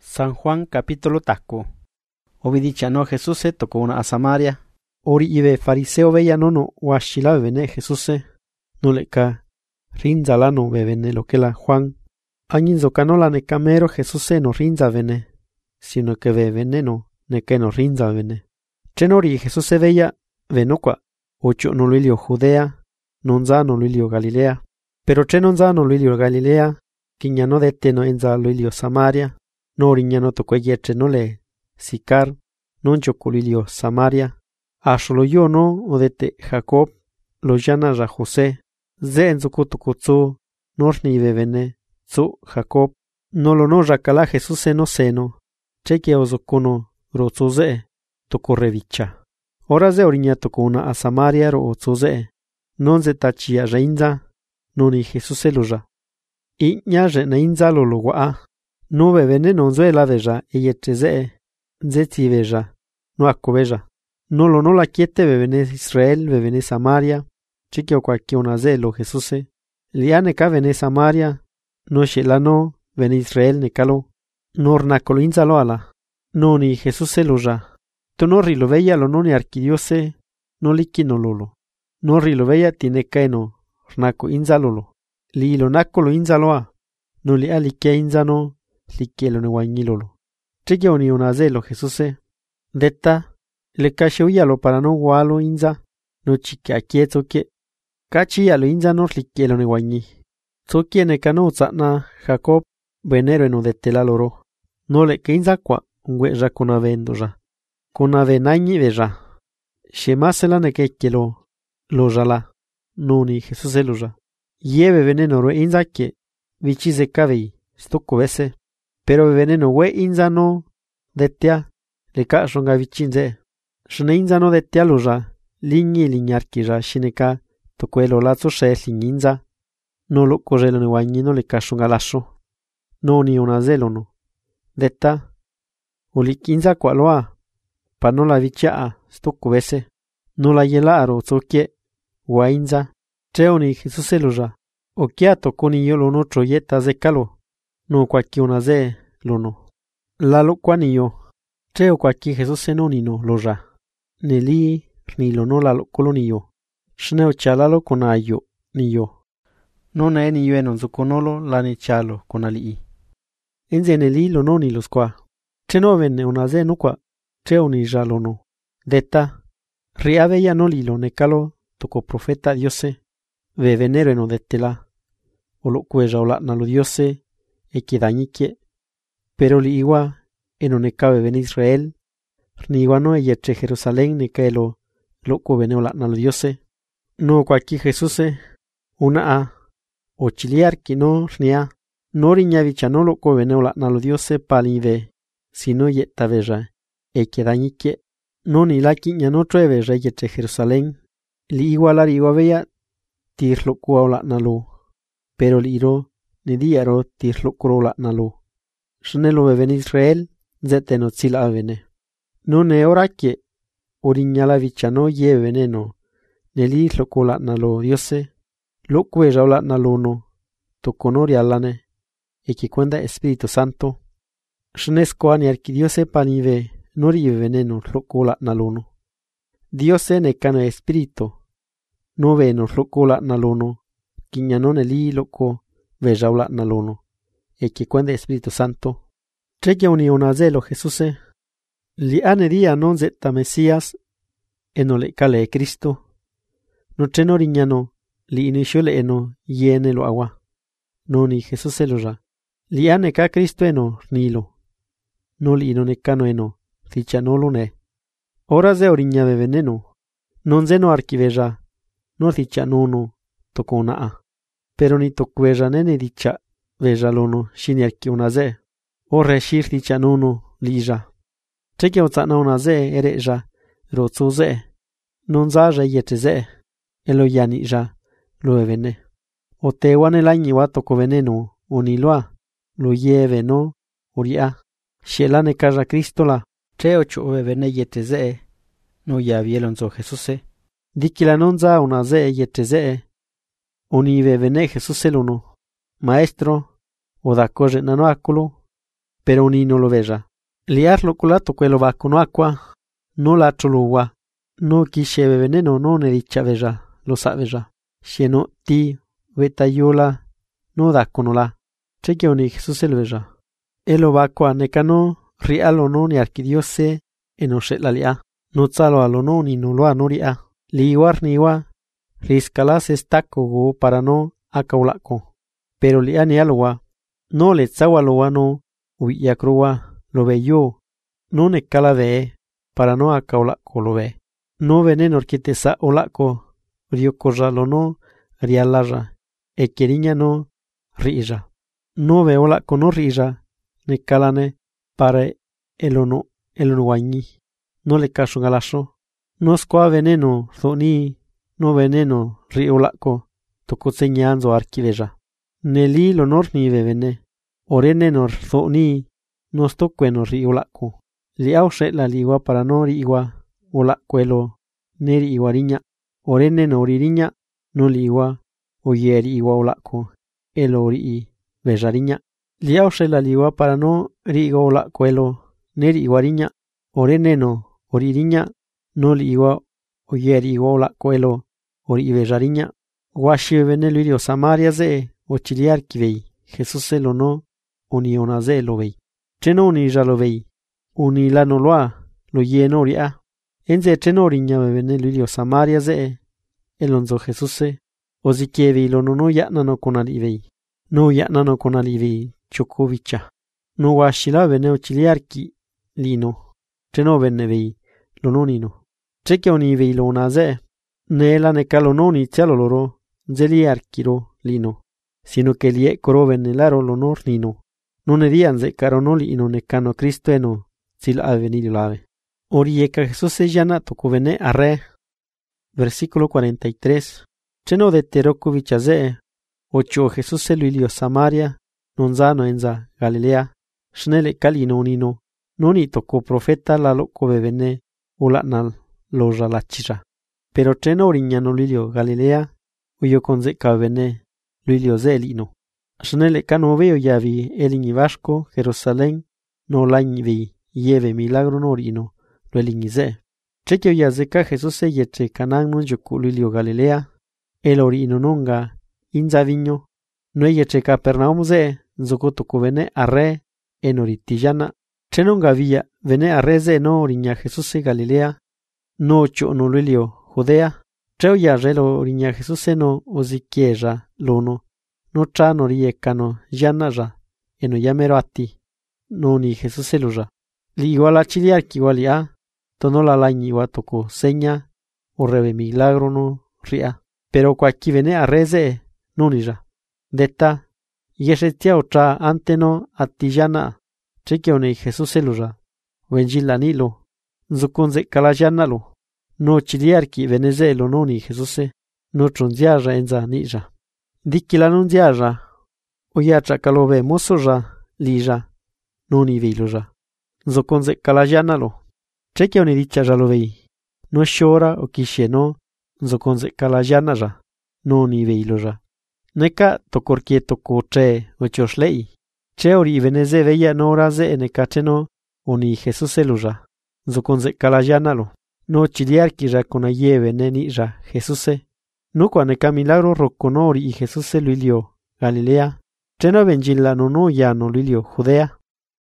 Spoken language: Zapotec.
San Juan capítulo taco. Obidichano Jesús tocó una a Samaria. Ori ibe fariseo veía no washila bebene Jesús. No le ca rinza lano bebene lo que la Juan. Añinzo canola ne camero Jesús no rinza bene. Sino que bebene no ne que no rinza bene. Chenori Jesús veía venocua. Ocho no luilio Judea. Nonza no luilio Galilea. Pero chenonza no luilio Galilea. Quiña no dete no enza luilio Samaria. No oriñano tocó yetre no le Sicar, non choculilio Samaria. Asholo yo no odete Jacob, lo llana ra José. Ze en zucutucutsu, norni bebene, zu Jacob. No lo no racala Jesús no seno. Cheque ozocuno rozuze, tocó revicha. Ora ze oriña tocó una a Samaria ro ozuze. Non ze tachia reinza, no ni Jesús eluja. Y ña re neinza lo luguaa. No bebene non zuela veja e yetreze, zeti veja, no acco veja. No lo no la quiete bebene Israel, bebene Samaria, cheque o cualquier una zelo Jesús. Liane ka bene Samaria, no shelano, bene Israel necalo, no ornacolo inzalo ala, no ni Jesús eluja. To no rilo veia lo no ni arquidiose, no liki no lolo. No rilo veia tiene caeno, ornaco inzalolo. Li lo nacolo inzaloa, no li alique inzano, liquielo ne guañilolo. Cheque oni una zelo Jesús. Detta, le cacheuialo para no gualo inza, no chique aquieto que. Cachialo inza no liquielo ne guañi. Zokie ne cano tzana Jacob, venero eno de telaloro. No le que inza qua, ungue ja con avendo ja. Con avenañi veja. Shemasela ne que lo jala. No ni Jesús lo ja. Lleve veneno ro inza que, vichize cabei, stocco vese. Pero veneno we inzano detia le ka shonga vichinze. Shne inzano detia loja linyi linyarkija shineka tokuelo lazo she linza. No lo correlo ne wañino le ka shonga lasho. No ni una zelo no. Detta ulikinza kwaloa pa no la vichaa stoko vese. No la yelaro zokie wainza. Treoni Jesús eloja. O kia tokoni yolo no troyeta zekalo. No cualquier una ze lo no. La lo cuanillo. Treo cualquier Jesús no ni no lo ya. Neli ni lo no la lo colonillo. Shneo chalalo con ayo ni yo. No ne ni yo en zuconolo la ne chalo con ali. Enze neli lo no ni los qua. Treno venne una ze no qua. Treo ni ya lo no. Detta. Riave ya no li lo ne calo. Toco profeta diose. Ve venero eno detela. O lo cuella o la na lo diose. E que dañique, pero li igua, en one cabe ben Israel, ni igua no yetre Jerusalén, ni cae lo cubene o la na lo diose, no cualquier Jesús, una a, o chiliar que no nia, no riña vicha no lo cubene o la na lo diose palide, sino yeta veja, e que dañique, no ni la quiña no trueve yetre Jerusalén, li igua la igua veya, tir lo cua o la na lo, pero li iro, ni diaro tirlo corola nalo. Shnelo beben Israel, zete no tzila avene. No ne ora que oriñala vichano ye veneno, neli lo cola nalo diose, lo cuella ola nalo no, to conori alane, e que cuenta Espíritu Santo. Shnesco ani arquidiose panive, nori veneno lo cola nalo no. Diose ne cana espíritu, no veno lo cola nalo no, quiñano neli loco, vejaula nalono, e que cuende Espíritu Santo. Cheque uni una zelo Jesús. Li anería non zeta Mesías, eno le cale Cristo. No cheno riñano, li inicio le eno, yene lo agua. No ni Jesús lo ya. Li ane ka Cristo eno, nilo. No li no ne cano eno, ficha no lo ne. Ora ze oriña be veneno. Non zeno arquiveja, no ficha no, tocó una a. Pero ni tocueja nene dicha, veja lono, shiniarki una ze. O reshir dicha nono, lija. Cheque otzana una ze, ereja, rozo ze. Non zaja yete ze. Elo yani ja, lo evene. O tewan el añi wa toco veneno, o ni loa, lo lleve no, uria. Shelane kaja Cristola, treo cho evene yete ze. No ya vielonzo Jesuse. Dikila non za una ze yete ze. Oni bebene Jesús el uno, maestro, o da corre nanoáculo, pero ni no lo veja. Liar lo culato que lo va con aqua, no la cholua, no quise veneno no ne dicha veja, lo sabeja. Xeno ti, vetayola, no da conola. Chequeo ni Jesús el veja. Elo va qua necano, rialo no ni arquidiose, enoche la lia. No tzalo alo no ni no lo anoria. Liwar niwa, riscalas estaco go para no acaulaco. Pero lia ni alwa, no le tzawaloa no, uyacrua, lo ve yo, no ne cala ve, para no acaulaco lo ve. No veneno orquite sa olaco, rio corralo no, rialaja, queriña no, rija. No ve olaco no rija, ne calane, para el guañi. No le caso galaso. No scoa veneno, zoni, no veneno, riolaco, tocó señando arquiveja. Neli lo norni bebene, orenenor zoni, no stoqueno riolaco. Liaushe la ligua para no rigua, olacuelo, neri iguariña, orenen oririña, no ligua, oyeri igua olaco, el ori bejariña. Liaushe la ligua para no rigo olacuelo, neri iguariña, oreneno, oririña, no ligua, oyeri igua olacuelo, ori bejariña. Guashi benelurio Samaria ze, ochiliar kivei, Jesús se lo no, uniona ze lo vei. Cheno uni ya lo vei, uni la no loa, lo lleno ria. Enze cheno riña benelurio Samaria ze, elonzo Jesús se, o si kievi lo no ya no con alivei. No ya no con alivei, chocovicha. No guashila bene ochiliar ki, lino. Cheno benevei, lo nonino. Cheque oni vei lo una ze, nela ne calo noni tialo loro, zeliar kiro lino, sino que lie coroven nelaro lonor nino. No ne dian ze caronoli ino ne cano Cristo eno, sil avenilio lave. Orieca Jesús se llana tocovene arre. Versículo 43. Cheno de terocovicha ze, ocho Jesús se luilio Samaria, non zano enza Galilea, shnele calino nino, noni tocó profeta la loco bebene, ulatnal loja la chira. Pero cheno oriñano luilio Galilea, uyo conze cabene, luilio ze elino. Shnele cano veo yavi elini vasco, Jerusalén, no lañ vi, lleve milagro norino, lo elini ze. Chequeo yazeca Jesús se yeche canán non yoku luilio Galilea, el orino nonga, inza viño, no yeche Capernaum ze, nzokoto vene arre, en oritillana, chenonga villa, vene arre ze no oriña Jesús se Galilea, no ocho no luilio Judea, treo ya relo oriña Jesús no oziquiera lono, no cha no riecano llanaja, eno llamero a ti, no ni Jesús se loja. Li igual a chiliar que igual ya, tono la lañ igual tocó seña, o rebe milagro no ria, pero cuaqui vene a reze, no ni ya. Deta, yeshetia otra ante no atillana, chequeo ni Jesús se loja, wenjila nilo, nzukunze kalayanalo. No chiliar ki veneze lo noni Jesuse, no tronziaja enza nija. Diki la nunziaja, oyacha kalove mosoja, lija, noni veiloja. Zokonze kalajanalo. Chequeo ni dicha jalovei. No shora o kishe no, zokonze kalajanaja, noni veiloja. Neka tokorkie toko che ochoshlei. Che ori veneze veia no raze enekacheno, oni Jesuse loja. Zokonze kalajanalo. No chiliar ki ja con ayeve neni ja Jesuse. No cuaneca milagro roconori y Jesuse luilio Galilea. Cheno benjila no ya no luilio Judea.